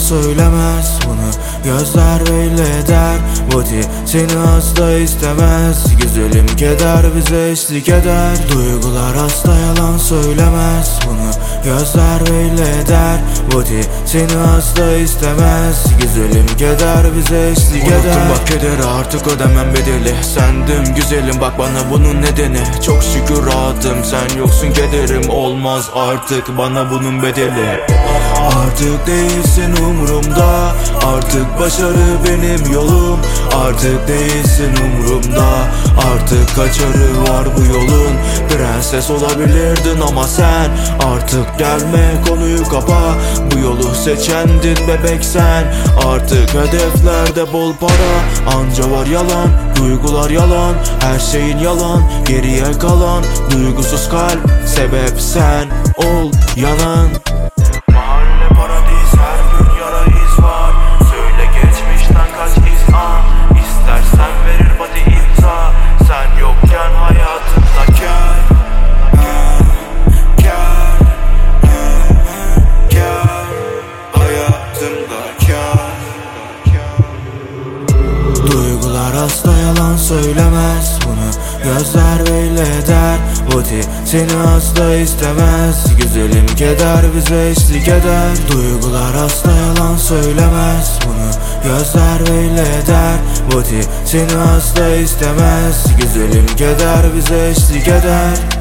söylemez bunu. Gözler belli eder, body seni asla istemez. Güzelim keder bize eşlik eder. Duygular asla yalan söylemez bunu. Gözler belli eder, body seni asla istemez. Güzelim keder bize eşlik eder. Unuttum bak kederi, artık ödemem bedeli. Sendim güzelim, bak bana bunun nedeni. Çok şükür rahatım, sen yoksun kederim. Olmaz artık bana bunun bedeli. Artık değilsin umurumda, artık başarı benim yolum. Artık değilsin umurumda, artık kaçarı var bu yolun. Prenses olabilirdin ama sen artık gelme, konuyu kapa. Bu yolu seçendin bebek sen. Artık hedeflerde bol para, anca var yalan, duygular yalan. Her şeyin yalan, geriye kalan duygusuz kalp. Sebep sen ol yanan. Mahalle paradis, her gün yara iz var. Söyle geçmişten kaç iz an. İstersen verir body imza. Sen yokken hayatımda kar. Hayatımda kar. Duygular asla yalan söylemez bunu. Gözler belli eder, body seni asla istemez. Güzelim keder bize eşlik eder. Duygular asla yalan söylemez bunu. Gözler belli eder, body seni asla istemez. Güzelim keder bize eşlik eder.